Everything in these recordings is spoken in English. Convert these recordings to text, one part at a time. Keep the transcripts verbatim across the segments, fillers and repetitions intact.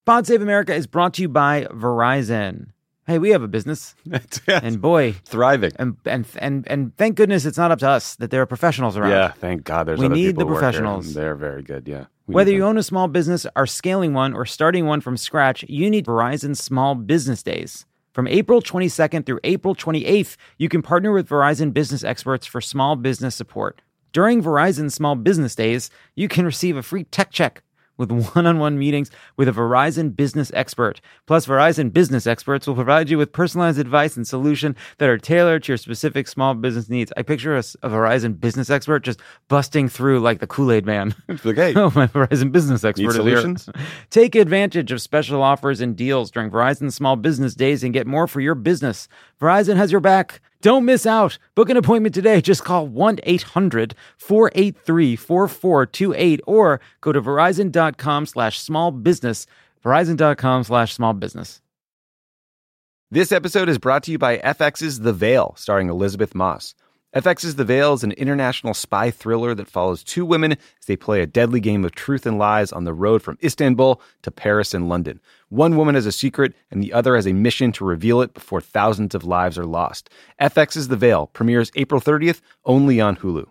Pod Save America is brought to you by Verizon. Hey, we have a business, and boy, thriving. And and and and thank goodness it's not up to us that there are professionals around. Yeah, thank God. There's we other need people the who work professionals. here. They're very good. Yeah. We Whether need you them. own a small business, are scaling one, or starting one from scratch, you need Verizon Small Business Days. From April twenty-second through April twenty-eighth, you can partner with Verizon business experts for small business support. During Verizon Small Business Days, you can receive a free tech check with one-on-one meetings with a Verizon business expert. Plus, Verizon business experts will provide you with personalized advice and solutions that are tailored to your specific small business needs. I picture a, a Verizon business expert just busting through like the Kool-Aid man. Like, hey, oh, my Verizon business expert need is solutions? here. Take advantage of special offers and deals during Verizon Small Business Days and get more for your business. Verizon has your back. Don't miss out. Book an appointment today. Just call one eight hundred four eight three four four two eight or go to verizon.com slash small business. Verizon.com slash small business. This episode is brought to you by F X's The Veil, starring Elizabeth Moss. F X's The Veil is an international spy thriller that follows two women as they play a deadly game of truth and lies on the road from Istanbul to Paris and London. One woman has a secret, and the other has a mission to reveal it before thousands of lives are lost. F X's The Veil premieres April thirtieth, only on Hulu.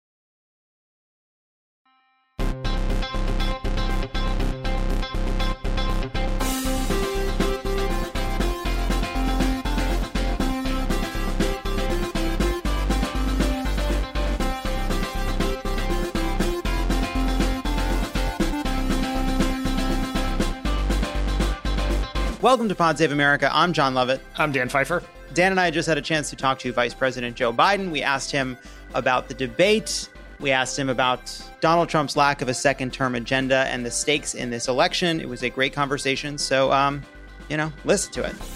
Welcome to Pod Save America. I'm John Lovett. I'm Dan Pfeiffer. Dan and I just had a chance to talk to Vice President Joe Biden. We asked him about the debate. We asked him about Donald Trump's lack of a second-term agenda and the stakes in this election. It was a great conversation. So, um, you know, listen to it.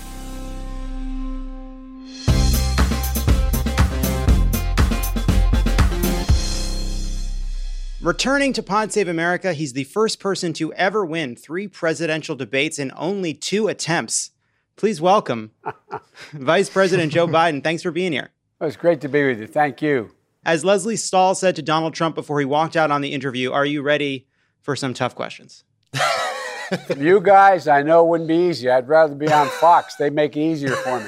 Returning to Pod Save America, he's the first person to ever win three presidential debates in only two attempts. Please welcome Vice President Joe Biden. Thanks for being here. Well, it's great to be with you. Thank you. As Leslie Stahl said to Donald Trump before he walked out on the interview, are you ready for some tough questions? You guys, I know it wouldn't be easy. I'd rather be on Fox. They make it easier for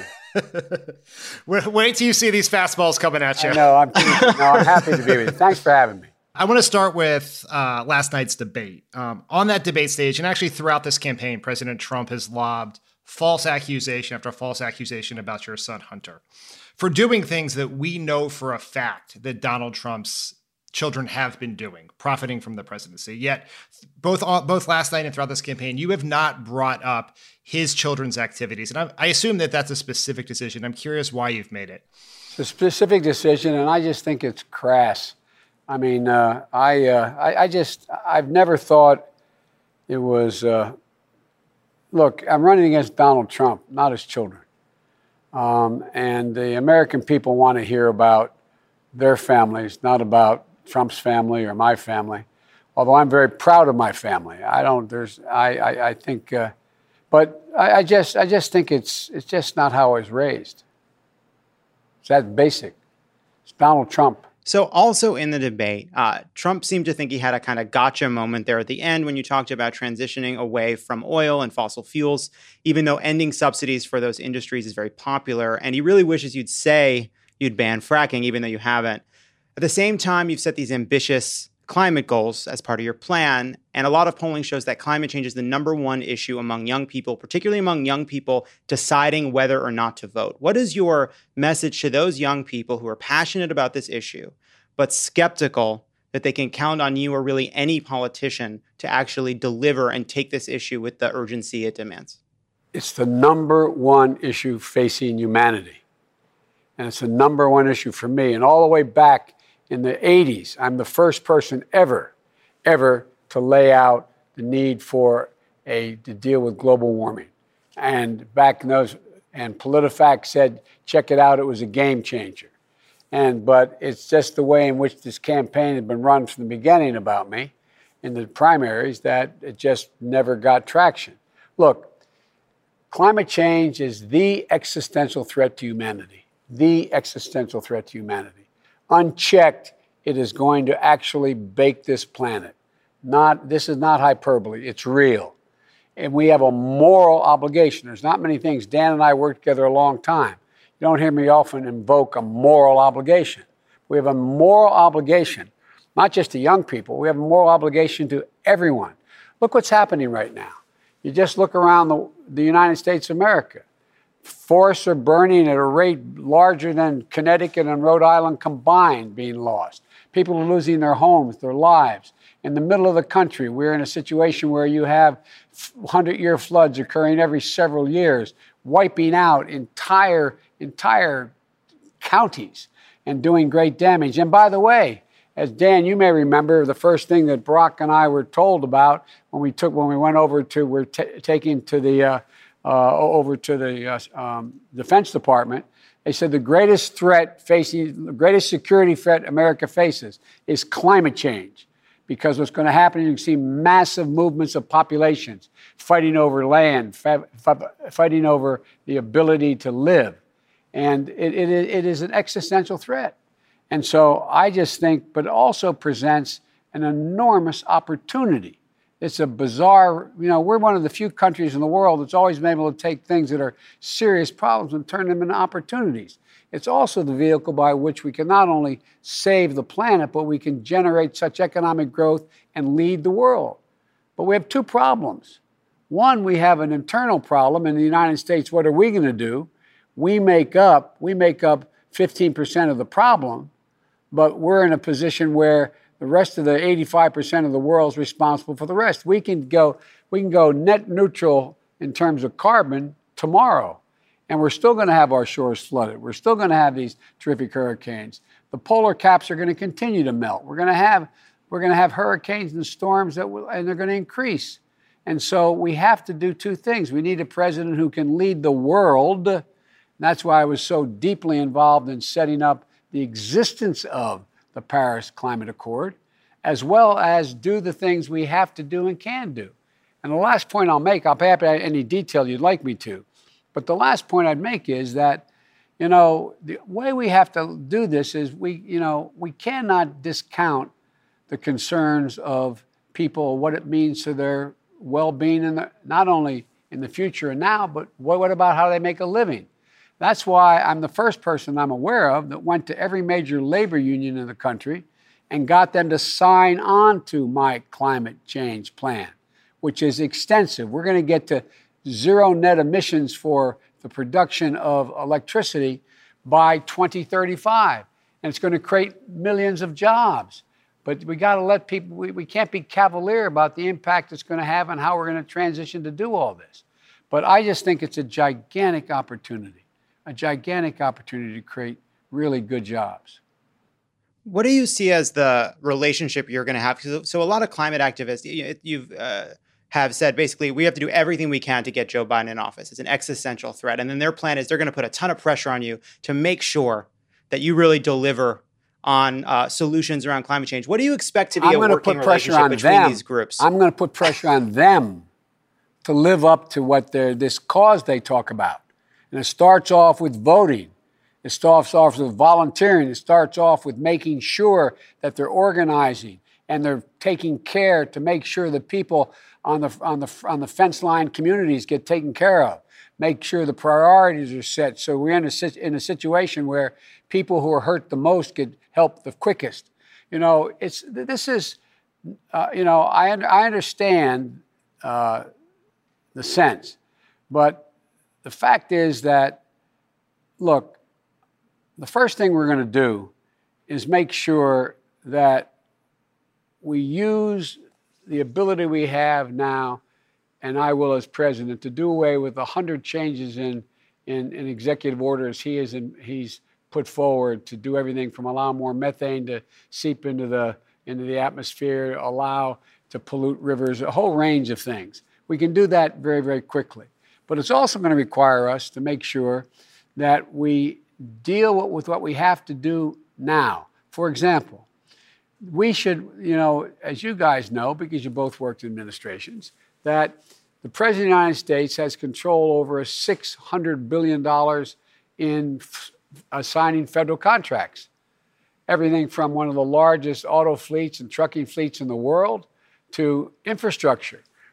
me. Wait till you see these fastballs coming at you. No, I'm kidding. No, I'm happy to be with you. Thanks for having me. I want to start with uh, last night's debate. Um, on that debate stage, and actually throughout this campaign, President Trump has lobbed false accusation after false accusation about your son, Hunter, for doing things that we know for a fact that Donald Trump's children have been doing, profiting from the presidency. Yet, both both last night and throughout this campaign, you have not brought up his children's activities. And I, I assume that that's a specific decision. I'm curious why you've made it. It's a specific decision, and I just think it's crass. I mean, uh, I, uh, I I just, I've never thought it was, uh, look, I'm running against Donald Trump, not his children. Um, and the American people want to hear about their families, not about Trump's family or my family, although I'm very proud of my family. I don't, there's, I, I, I think, uh, but I, I just, I just think it's, it's just not how I was raised. It's that basic. It's Donald Trump. So also in the debate, uh, Trump seemed to think he had a kind of gotcha moment there at the end when you talked about transitioning away from oil and fossil fuels, even though ending subsidies for those industries is very popular. And he really wishes you'd say you'd ban fracking, even though you haven't. At the same time, you've set these ambitious climate goals as part of your plan. And a lot of polling shows that climate change is the number one issue among young people, particularly among young people deciding whether or not to vote. What is your message to those young people who are passionate about this issue, but skeptical that they can count on you or really any politician to actually deliver and take this issue with the urgency it demands? It's the number one issue facing humanity. And it's the number one issue for me. And all the way back in the eighties, I'm the first person ever, ever to lay out the need for a, to deal with global warming. And back in those, and PolitiFact said, check it out, it was a game changer. And, but it's just the way in which this campaign had been run from the beginning about me in the primaries that it just never got traction. Look, climate change is the existential threat to humanity, the existential threat to humanity. Unchecked, it is going to actually bake this planet. Not, this is not hyperbole, it's real. and we have a moral obligation. There's not many things. Dan and I worked together a long time. You don't hear me often invoke a moral obligation. We have a moral obligation, not just to young people. We have a moral obligation to everyone. Look what's happening right now. You just look around the, the United States of America. Forests are burning at a rate larger than Connecticut and Rhode Island combined being lost. People are losing their homes, their lives. In the middle of the country, we're in a situation where you have hundred-year floods occurring every several years, wiping out entire, entire counties and doing great damage. And by the way, as Dan, you may remember, the first thing that Barack and I were told about when we took when we went over to we're t- taking to the uh, uh, over to the uh, um, Defense Department. They said the greatest threat facing the greatest security threat America faces is climate change, because what's going to happen is you can see massive movements of populations fighting over land, fa- fa- fighting over the ability to live, and it, it, it is an existential threat. And so I just think, but it also presents an enormous opportunity. It's a bizarre, you know, we're one of the few countries in the world that's always been able to take things that are serious problems and turn them into opportunities. It's also the vehicle by which we can not only save the planet, but we can generate such economic growth and lead the world. But we have two problems. One, we have an internal problem in the United States. What are we going to do? We make up, we make up fifteen percent of the problem, but we're in a position where the rest of the eighty-five percent of the world is responsible for the rest. We can go, we can go net neutral in terms of carbon tomorrow, and we're still going to have our shores flooded. We're still going to have these terrific hurricanes. The polar caps are going to continue to melt. We're going to have, we're going to have hurricanes and storms that will, and they're going to increase. And so we have to do two things. We need a president who can lead the world. And that's why I was so deeply involved in setting up the existence of the Paris Climate Accord, as well as do the things we have to do and can do. And the last point I'll make, I'll pay up any detail you'd like me to, but the last point I'd make is that, you know, the way we have to do this is we, you know, we cannot discount the concerns of people, what it means to their well-being, in the, not only in the future and now, but what, what about how they make a living? That's why I'm the first person I'm aware of that went to every major labor union in the country and got them to sign on to my climate change plan, which is extensive. We're going to get to zero net emissions for the production of electricity by twenty thirty-five. And it's going to create millions of jobs. But we got to let people, we, we can't be cavalier about the impact it's going to have and how we're going to transition to do all this. But I just think it's a gigantic opportunity. A gigantic opportunity to create really good jobs. What do you see as the relationship you're going to have? So a lot of climate activists, you, you've uh, have said basically we have to do everything we can to get Joe Biden in office. It's an existential threat. And then their plan is they're going to put a ton of pressure on you to make sure that you really deliver on uh, solutions around climate change. What do you expect to be I'm a working put pressure relationship on between them. these groups? I'm going to put pressure on them to live up to what they're, this cause they talk about. And it starts off with voting. It starts off with volunteering. It starts off with making sure that they're organizing and they're taking care to make sure that people on the on the on the fence line communities get taken care of. Make sure the priorities are set so we're in a in a situation where people who are hurt the most get help the quickest. You know, it's this is, uh, you know, I I understand uh, the sense, but the fact is that, look, the first thing we're going to do is make sure that we use the ability we have now, and I will as president, to do away with a hundred changes in, in, in executive orders he is in, he's put forward to do everything from allow more methane to seep into the, into the atmosphere, allow to pollute rivers, a whole range of things. We can do that very, very quickly. But it's also going to require us to make sure that we deal with what we have to do now. For example, we should, you know, as you guys know, because you both worked in administrations, that the President of the United States has control over six hundred billion dollars in f- assigning federal contracts. Everything from one of the largest auto fleets and trucking fleets in the world to infrastructure.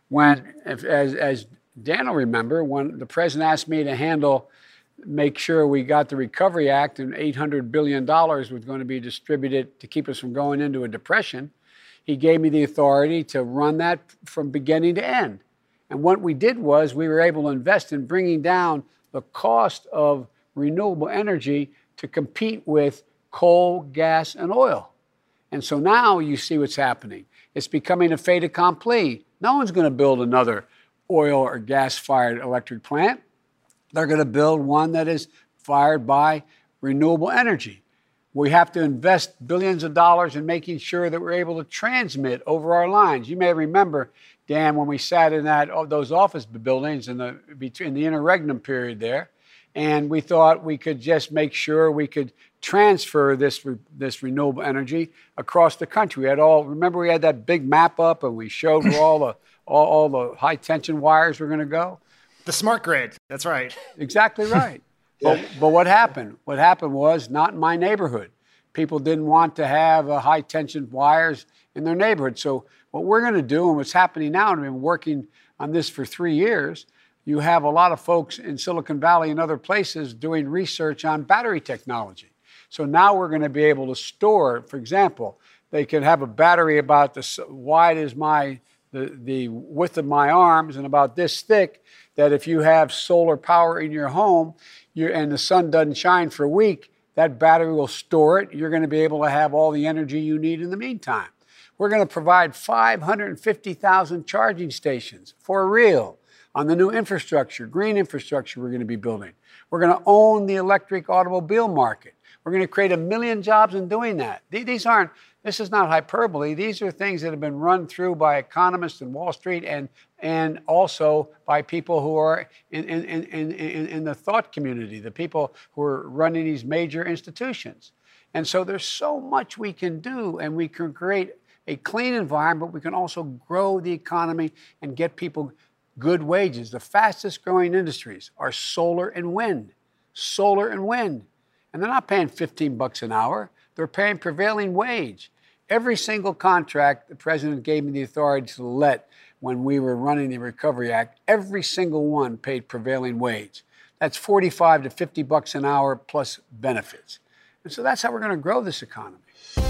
when, if, as, as Dan will remember, when the president asked me to handle, make sure we got the Recovery Act and eight hundred billion dollars was going to be distributed to keep us from going into a depression, he gave me the authority to run that from beginning to end. And what we did was we were able to invest in bringing down the cost of renewable energy to compete with coal, gas, and oil. And so now you see what's happening. It's becoming a fait accompli. No one's going to build another oil or gas-fired electric plant. They're going to build one that is fired by renewable energy. We have to invest billions of dollars in making sure that we're able to transmit over our lines. You may remember, Dan, when we sat in that oh, those office buildings in the between the interregnum period there, and we thought we could just make sure we could transfer this this renewable energy across the country. We had all remember we had that big map up, and we showed where all the all, all the high tension wires were going to go. The smart grid. That's right. Exactly right. yeah. But but what happened? What happened was not in my neighborhood. People didn't want to have uh, high tension wires in their neighborhood. So what we're going to do, and what's happening now, and I've been working on this for three years, you have a lot of folks in Silicon Valley and other places doing research on battery technology. So now we're going to be able to store, for example, they could have a battery about this wide as my, the, the width of my arms and about this thick, that if you have solar power in your home you're, and the sun doesn't shine for a week, that battery will store it. You're going to be able to have all the energy you need in the meantime. We're going to provide five hundred fifty thousand charging stations for real on the new infrastructure, green infrastructure we're going to be building. We're going to own the electric automobile market. We're going to create a million jobs in doing that. These aren't, this is not hyperbole. These are things that have been run through by economists in Wall Street and, and also by people who are in, in, in, in, in the thought community, the people who are running these major institutions. And so there's so much we can do, and we can create a clean environment. We can also grow the economy and get people good wages. The fastest growing industries are solar and wind, solar and wind. And they're not paying fifteen bucks an hour. They're paying prevailing wage. Every single contract the president gave me the authority to let when we were running the Recovery Act, every single one paid prevailing wage. That's forty-five to fifty bucks an hour plus benefits. And so that's how we're going to grow this economy.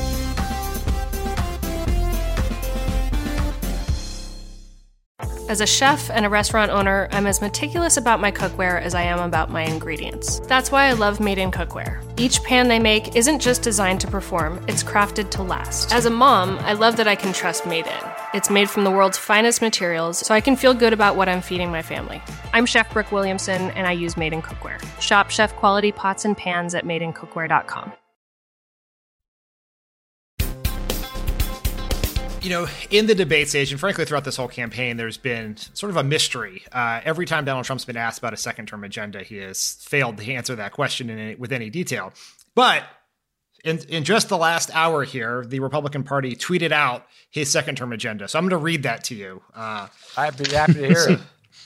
As a chef and a restaurant owner, I'm as meticulous about my cookware as I am about my ingredients. That's why I love Made in Cookware. Each pan they make isn't just designed to perform, it's crafted to last. As a mom, I love that I can trust Made In. It's made from the world's finest materials, so I can feel good about what I'm feeding my family. I'm Chef Brooke Williamson, and I use Made in Cookware. Shop chef quality pots and pans at made in cookware dot com. You know, in the debate stage, and frankly throughout this whole campaign, there's been sort of a mystery. Uh, every time Donald Trump's been asked about a second-term agenda, he has failed to answer that question in any, with any detail. But in, in just the last hour here, the Republican Party tweeted out his second-term agenda. So I'm going to read that to you. Uh, I'd be happy to hear it.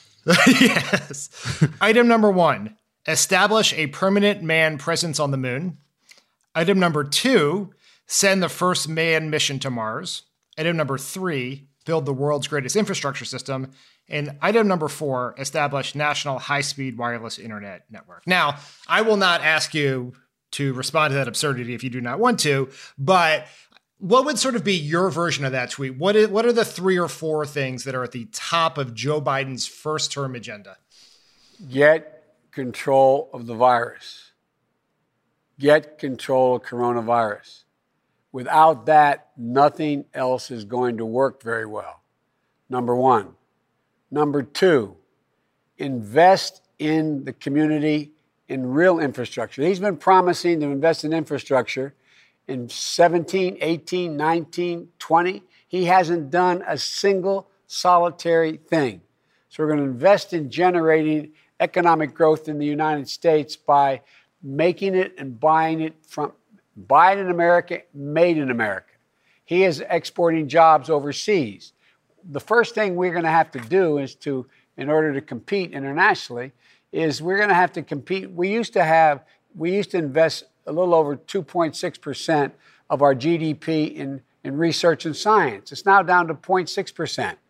Yes. Item number one, establish a permanent manned presence on the moon. Item number two, send the first manned mission to Mars. Item number three, build the world's greatest infrastructure system. And item number four, establish national high-speed wireless internet network. Now, I will not ask you to respond to that absurdity if you do not want to, but what would sort of be your version of that tweet? What is, what are the three or four things that are at the top of Joe Biden's first-term agenda? Get control of the virus. Get control of coronavirus. Without that, nothing else is going to work very well. Number one. Number two, invest in the community in real infrastructure. He's been promising to invest in infrastructure in seventeen, eighteen, nineteen, twenty. He hasn't done a single solitary thing. So we're going to invest in generating economic growth in the United States by making it and buying it from Buy it in America, made in America. He is exporting jobs overseas. The first thing we're going to have to do is to, in order to compete internationally, is we're going to have to compete. We used to have, we used to invest a little over two point six percent of our G D P in, in research and science. It's now down to zero point six percent.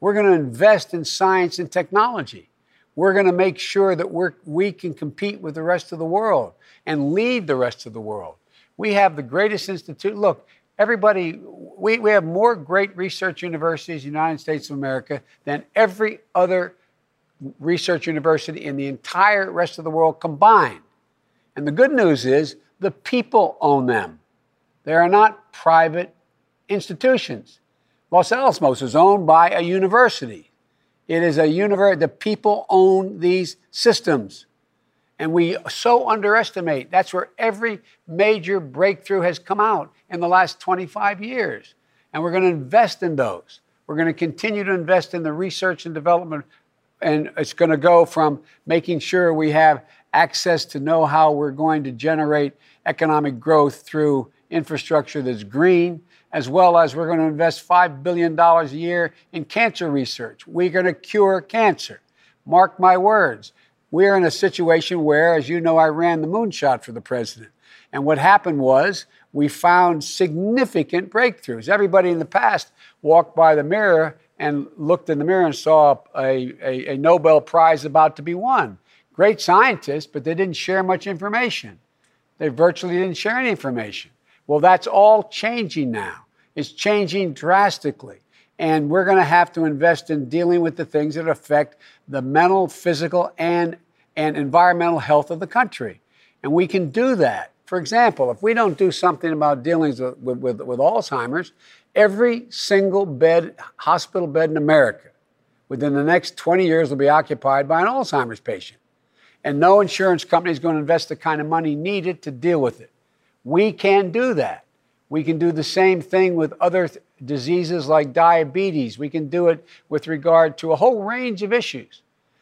We're going to invest in science and technology. We're going to make sure that we're, we can compete with the rest of the world and lead the rest of the world. We have the greatest institute. Look, everybody, we, we have more great research universities in the United States of America than every other research university in the entire rest of the world combined. And the good news is the people own them. They are not private institutions. Los Alamos is owned by a university. It is a university. The people own these systems. And we so underestimate. That's where every major breakthrough has come out in the last twenty-five years. And we're going to invest in those. We're going to continue to invest in the research and development. And it's going to go from making sure we have access to know how we're going to generate economic growth through infrastructure that's green, as well as we're going to invest five billion dollars a year in cancer research. We're going to cure cancer. Mark my words. We're in a situation where, as you know, I ran the moonshot for the president. And what happened was we found significant breakthroughs. Everybody in the past walked by the mirror and looked in the mirror and saw a, a, a Nobel Prize about to be won. Great scientists, but they didn't share much information. They virtually didn't share any information. Well, that's all changing now. It's changing drastically. And we're going to have to invest in dealing with the things that affect the mental, physical, and, and environmental health of the country. And we can do that. For example, if we don't do something about dealing with, with, with Alzheimer's, every single bed, hospital bed in America within the next twenty years will be occupied by an Alzheimer's patient. And no insurance company is going to invest the kind of money needed to deal with it. We can do that. We can do the same thing with other th- diseases like diabetes. We can do it with regard to a whole range of issues.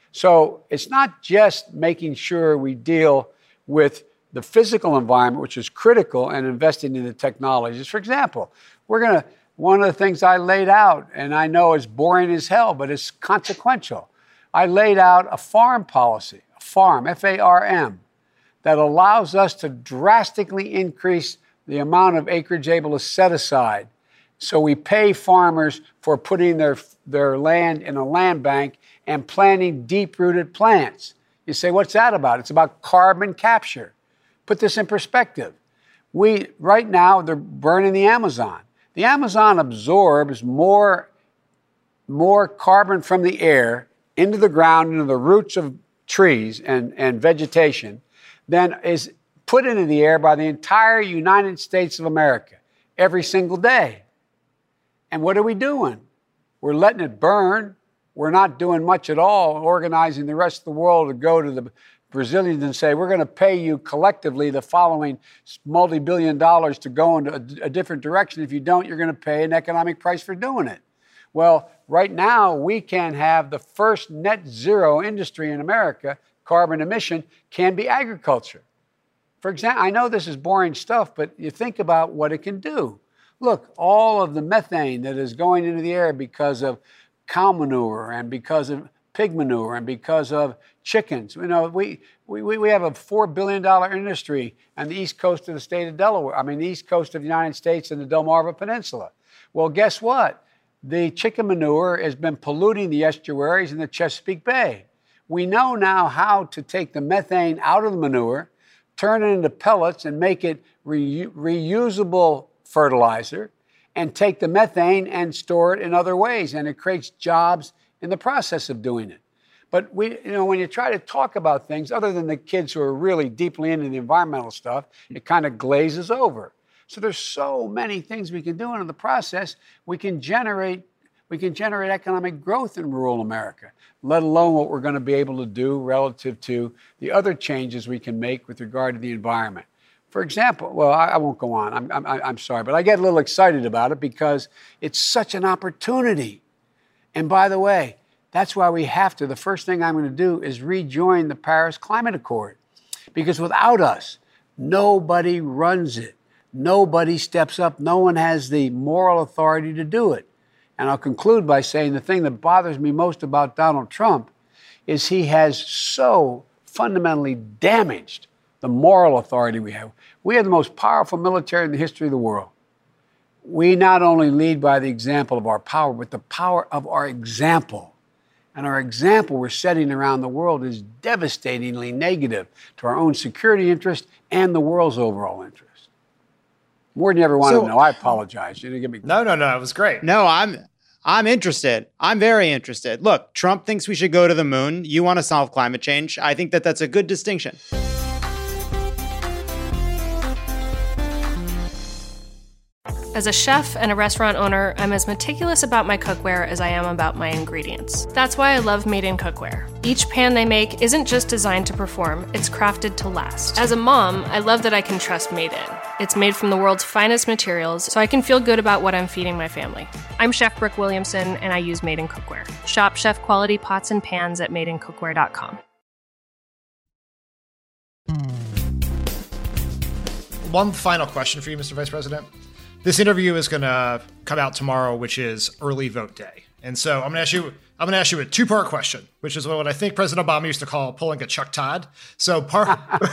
So it's not just making sure we deal with the physical environment, which is critical, and investing in the technologies. For example, we're going to, one of the things I laid out, and I know it's boring as hell, but it's consequential. I laid out a farm policy, a farm, F A R M, that allows us to drastically increase the amount of acreage able to set aside. So we pay farmers for putting their, their land in a land bank and planting deep-rooted plants. You say, what's that about? It's about carbon capture. Put this in perspective. We, right now, they're burning the Amazon. The Amazon absorbs more, more carbon from the air into the ground, into the roots of trees and, and vegetation, than is put into the air by the entire United States of America every single day. And what are we doing? We're letting it burn. We're not doing much at all, organizing the rest of the world to go to the Brazilians and say, we're going to pay you collectively the following multi-billion dollars to go in a, a different direction. If you don't, you're going to pay an economic price for doing it. Well, right now, we can have the first net zero industry in America, carbon emission, can be agriculture. For example, I know this is boring stuff, but you think about what it can do. Look, all of the methane that is going into the air because of cow manure and because of pig manure and because of chickens. You know, we, we, we have a four billion dollars industry on the east coast of the state of Delaware, I mean, the east coast of the United States and the Delmarva Peninsula. Well, guess what? The chicken manure has been polluting the estuaries in the Chesapeake Bay. We know now how to take the methane out of the manure, turn it into pellets and make it re- reusable fertilizer, and take the methane and store it in other ways. And it creates jobs in the process of doing it. But we, you know, when you try to talk about things, other than the kids who are really deeply into the environmental stuff, it kind of glazes over. So there's so many things we can do in the process. We can generate, we can generate economic growth in rural America, let alone what we're going to be able to do relative to the other changes we can make with regard to the environment. For example, well, I, I won't go on. I'm, I'm, I'm sorry, but I get a little excited about it because it's such an opportunity. And by the way, that's why we have to, the first thing I'm going to do is rejoin the Paris Climate Accord. Because without us, nobody runs it. Nobody steps up. No one has the moral authority to do it. And I'll conclude by saying the thing that bothers me most about Donald Trump is he has so fundamentally damaged the moral authority we have. We have the most powerful military in the history of the world. we not only lead by the example of our power, but the power of our example. And our example we're setting around the world is devastatingly negative to our own security interest and the world's overall interest. More than you ever wanted so, to know. I apologize. You didn't give me. No, no, no. It was great. No, I'm I'm interested. I'm very interested. Look, Trump thinks we should go to the moon. You want to solve climate change. I think that that's a good distinction. As a chef and a restaurant owner, I'm as meticulous about my cookware as I am about my ingredients. That's why I love Made in Cookware. Each pan they make isn't just designed to perform, it's crafted to last. As a mom, I love that I can trust Made In. It's made from the world's finest materials, so I can feel good about what I'm feeding my family. I'm Chef Brooke Williamson, and I use Made in Cookware. Shop chef quality pots and pans at made in cookware dot com. One final question for you, Mister Vice President. This interview is going to come out tomorrow, which is early vote day. And so I'm going to ask you, I'm going to ask you a two-part question, which is what I think President Obama used to call pulling a Chuck Todd. So part,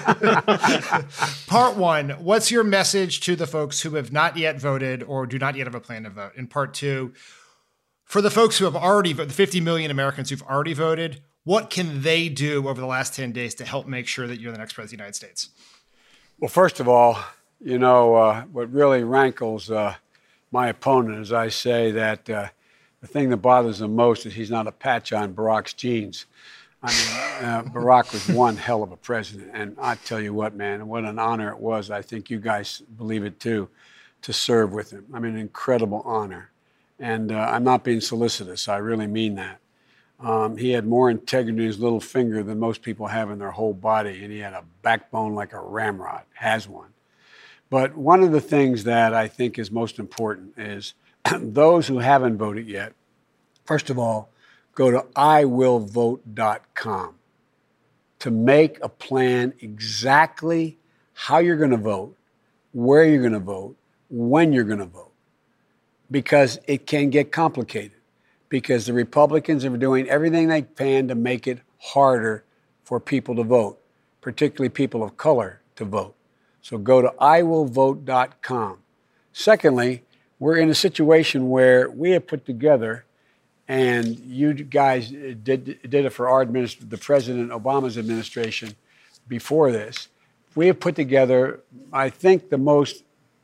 part one, what's your message to the folks who have not yet voted or do not yet have a plan to vote? And part two, for the folks who have already voted, the fifty million Americans who've already voted, what can they do over the last ten days to help make sure that you're the next president of the United States? Well, first of all, you know, uh, what really rankles uh, my opponent is I say that uh, the thing that bothers him most is he's not a patch on Barack's jeans. I mean, uh, Barack was one hell of a president. And I tell you what, man, what an honor it was. I think you guys believe it too, to serve with him. I mean, an incredible honor. And uh, I'm not being solicitous. I really mean that. Um, he had more integrity in his little finger than most people have in their whole body. And he had a backbone like a ramrod, has one. But one of the things that I think is most important is those who haven't voted yet, first of all, go to I will vote dot com to make a plan exactly how you're going to vote, where you're going to vote, when you're going to vote, because it can get complicated, because the Republicans are doing everything they can to make it harder for people to vote, particularly people of color to vote. So go to I will vote dot com. Secondly, we're in a situation where we have put together, and you guys did, did it for our administration, the President Obama's administration before this. We have put together, I think, the most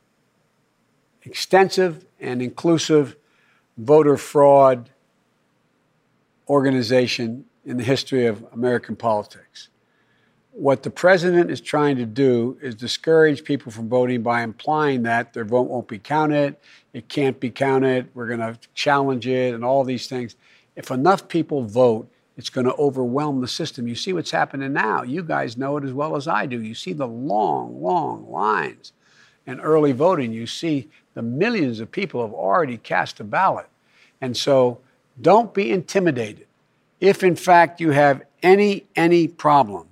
extensive and inclusive voter fraud organization in the history of American politics. What the president is trying to do is discourage people from voting by implying that their vote won't be counted, it can't be counted, we're going to challenge it, and all these things. If enough people vote, it's going to overwhelm the system. You see what's happening now. You guys know it as well as I do. You see the long, long lines in early voting. You see the millions of people have already cast a ballot. And so don't be intimidated. If, in fact, you have any, any problem,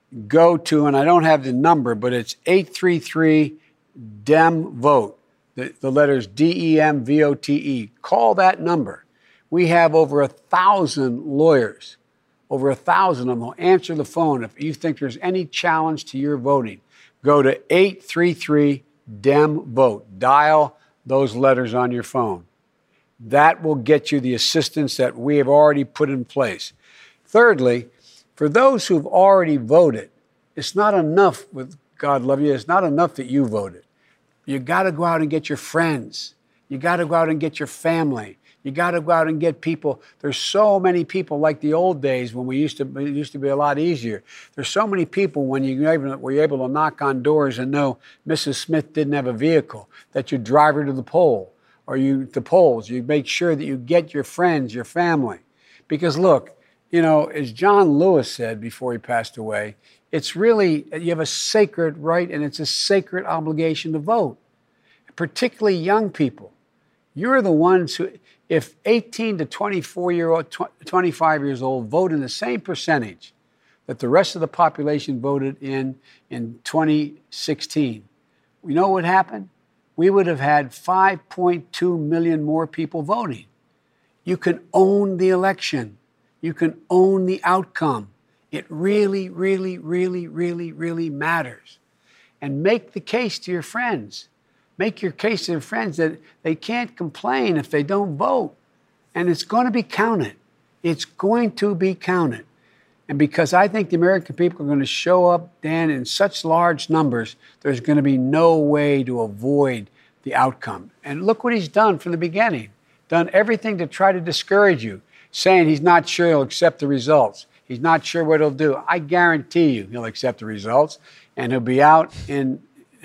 go to, and I don't have the number, but it's eight three three D E M vote, the, the letters D E M V O T E. Call that number. We have over a thousand lawyers, over a thousand of them will answer the phone if you think there's any challenge to your voting. Go to eight three three D E M vote. Dial those letters on your phone. That will get you the assistance that we have already put in place. Thirdly, for those who've already voted, it's not enough, with God love you, it's not enough that you voted. You got to go out and get your friends. You got to go out and get your family. You got to go out and get people. There's so many people like the old days when we used to, it used to be a lot easier. There's so many people when you were able to knock on doors and know Missus Smith didn't have a vehicle, that you drive her to the poll or you to polls. You make sure that you get your friends, your family. Because look, you know, as John Lewis said before he passed away, it's really, you have a sacred right and it's a sacred obligation to vote, particularly young people. You're the ones who, if eighteen to twenty-four year old, twenty-five years old vote in the same percentage that the rest of the population voted in in twenty sixteen, we know what happened? We would have had five point two million more people voting. You can own the election. You can own the outcome. It really, really, really, really, really matters. And make the case to your friends. make your case to their friends that they can't complain if they don't vote. And it's going to be counted. It's going to be counted. And because I think the American people are going to show up, Dan, in such large numbers, there's going to be no way to avoid the outcome. And look what he's done from the beginning. Done everything to try to discourage you, saying he's not sure he'll accept the results. He's not sure what he'll do. I guarantee you he'll accept the results, and he'll be out in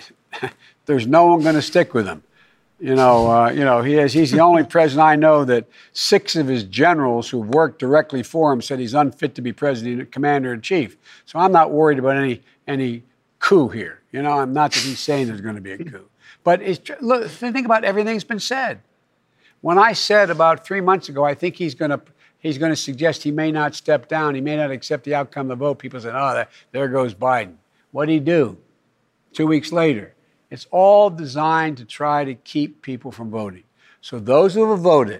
– there's no one going to stick with him. You know, uh, you know, he is, he's the only president I know that six of his generals who've worked directly for him said he's unfit to be president, commander-in-chief. So I'm not worried about any any coup here. You know, I'm not that he's saying there's going to be a coup. But it's, look, think about everything that's been said. When I said about three months ago, I think he's going to he's going to suggest he may not step down, he may not accept the outcome of the vote, people said, oh, that, there goes Biden. What did he do? Two weeks later. It's all designed to try to keep people from voting. So those who have voted,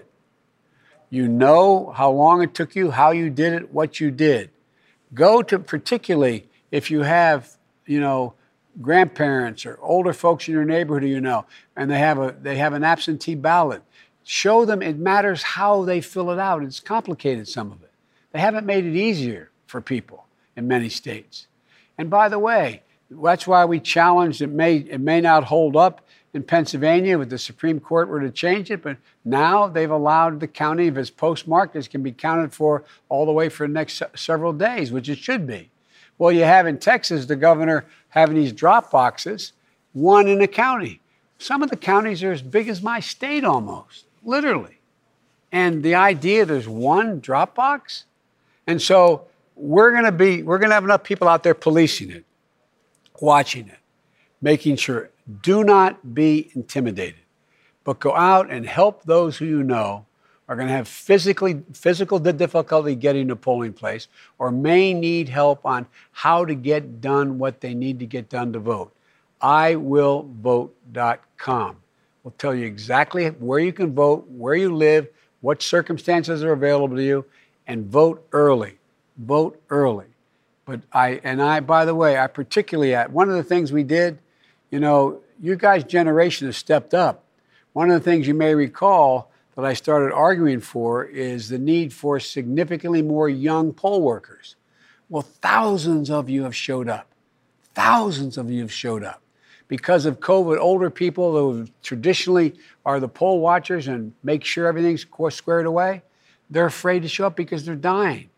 you know how long it took you, how you did it, what you did. Go to, particularly if you have, you know, grandparents or older folks in your neighborhood who you know, and they have a they have an absentee ballot. Show them it matters how they fill it out. It's complicated, some of it. They haven't made it easier for people in many states. And by the way, that's why we challenged it may it may not hold up in Pennsylvania if the Supreme Court were to change it, but now they've allowed the counting of its postmarked as can be counted for all the way for the next several days, which it should be. Well, you have in Texas the governor having these drop boxes, one in a county. Some of the counties are as big as my state almost, literally. And the idea there's one drop box? And so we're going to be we're going to have enough people out there policing it, watching it, making sure. Do not be intimidated, but go out and help those who you know are going to have physically physical difficulty getting to a polling place or may need help on how to get done what they need to get done to vote. I will vote dot com will tell you exactly where you can vote, where you live, what circumstances are available to you, and vote early. Vote early. But I, and I, by the way, I particularly, at one of the things we did, you know, you guys' generation has stepped up. One of the things you may recall that I started arguing for is the need for significantly more young poll workers. Well, thousands of you have showed up. Thousands of you have showed up. Because of COVID, older people who traditionally are the poll watchers and make sure everything's squared away, they're afraid to show up because they're dying.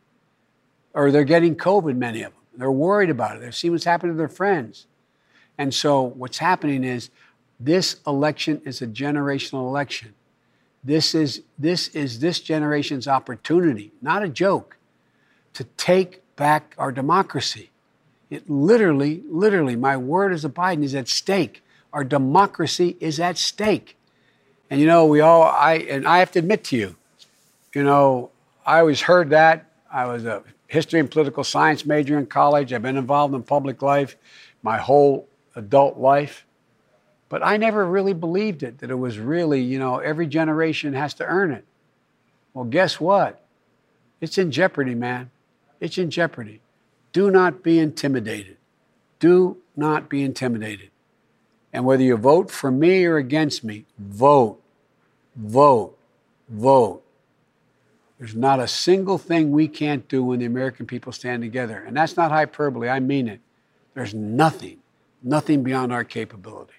Or they're getting COVID, many of them. They're worried about it. They're seeing what's happening to their friends. And so what's happening is this election is a generational election. This is this is this generation's opportunity, not a joke, to take back our democracy. It literally, literally, my word as a Biden is at stake. Our democracy is at stake. And you know, we all, I and I have to admit to you, you know, I always heard that. I was a history and political science major in college. I've been involved in public life my whole adult life. But I never really believed it, that it was really, you know, every generation has to earn it. Well, guess what? It's in jeopardy, man. It's in jeopardy. Do not be intimidated. Do not be intimidated. And whether you vote for me or against me, vote, vote, vote. There's not a single thing we can't do when the American people stand together. And that's not hyperbole. I mean it. There's nothing, nothing beyond our capability.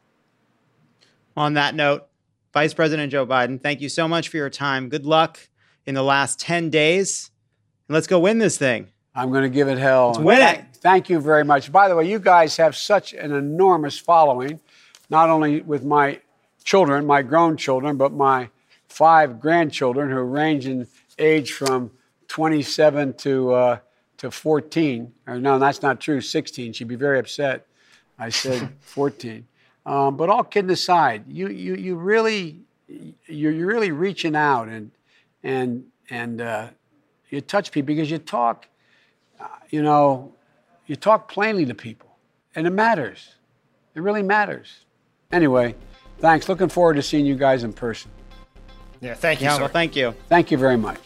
On that note, Vice President Joe Biden, thank you so much for your time. Good luck in the last ten days. And let's go win this thing. I'm going to give it hell. Let's win it. Thank you very much. By the way, you guys have such an enormous following, not only with my children, my grown children, but my five grandchildren who range in age from twenty-seven to uh, to fourteen. Or no, that's not true, sixteen. She'd be very upset. I said fourteen. Um, but all kidding aside, you you you really you're, you're really reaching out and and and uh, you touch people because you talk, uh, you know, you talk plainly to people, and it matters. It really matters. Anyway, thanks. Looking forward to seeing you guys in person. Yeah, thank you, yeah, sir. Well, thank you. Thank you very much.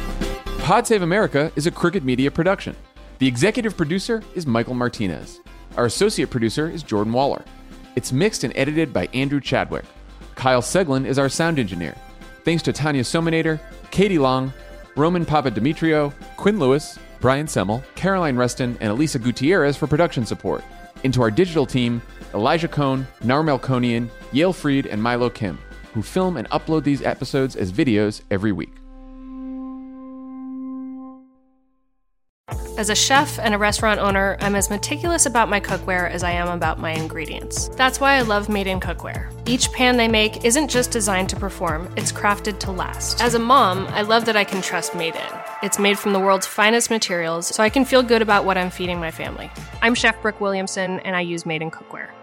Pod Save America is a Crooked Media production. The executive producer is Michael Martinez. Our associate producer is Jordan Waller. It's mixed and edited by Andrew Chadwick. Kyle Seglin is our sound engineer. Thanks to Tanya Sominator, Katie Long, Roman Papadimitriou, Quinn Lewis, Brian Semmel, Caroline Reston, and Elisa Gutierrez for production support. And to our digital team, Elijah Cohn, Nar Melkonian, Yale Fried, and Milo Kim, who film and upload these episodes as videos every week. As a chef and a restaurant owner, I'm as meticulous about my cookware as I am about my ingredients. That's why I love Made in Cookware. Each pan they make isn't just designed to perform, it's crafted to last. As a mom, I love that I can trust Made in. It's made from the world's finest materials, so I can feel good about what I'm feeding my family. I'm Chef Brooke Williamson, and I use Made in Cookware.